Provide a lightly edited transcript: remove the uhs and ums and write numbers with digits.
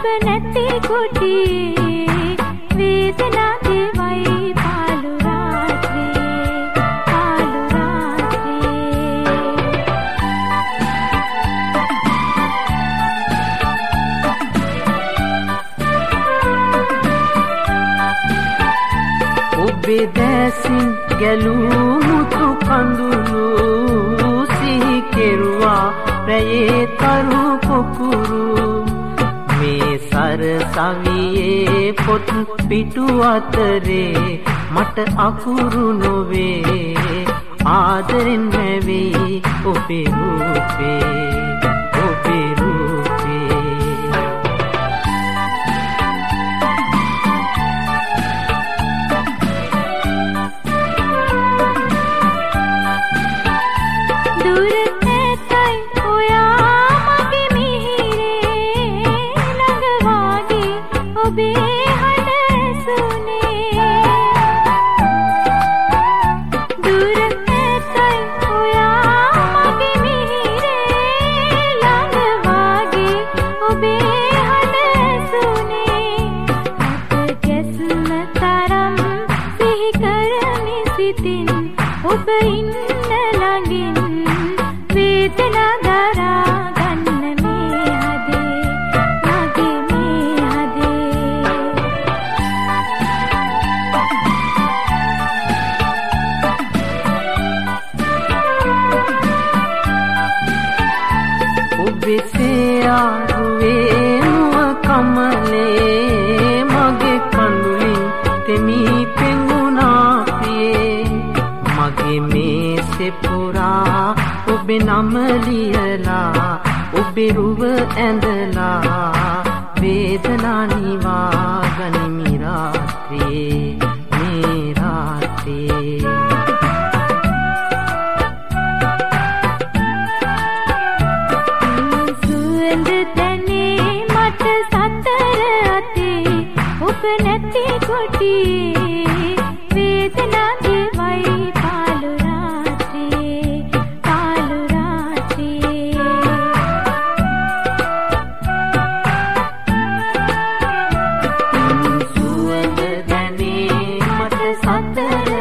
නැති කුටි වේදනා දෙවයි පාළු රාත්‍රියේ පාළු රාත්‍රියේ ඔබේ දැසින් ගැලූ මුතු කඳුළු සිහි කෙරුවා රැයේ තරු පොකුරු මේ සරසවියේ පොත් පිටු අතරේ මට අකුරු නොවේ ආදරෙන් නැවේ ඔබේ රූපේ ඔබේ රූපේ ඔබ ඉන්න ළඟින් වේදනා දරා ගන්න මේ හදේ මගේ මේ හදේ ඔබේ සෑරුවේ නුව කමලේ මගේ කඳුලින් තෙමී පෙඟුනා පියේ මගේ මේසෙ පුරා ඔබේ නම ලියලා ඔබේ රුව ඇඳලා වේදනා නිවා ගනිමි රාත්‍රියේ මේ රාත්‍රියේ සුවඳ දැනේ මට සතර අතේ ඔබ නැති කුටි වේදනා දෙවයි පාළු රාත්‍රියේ පාළු රාත්‍රියේ සුවඳ දැනේ මට සතර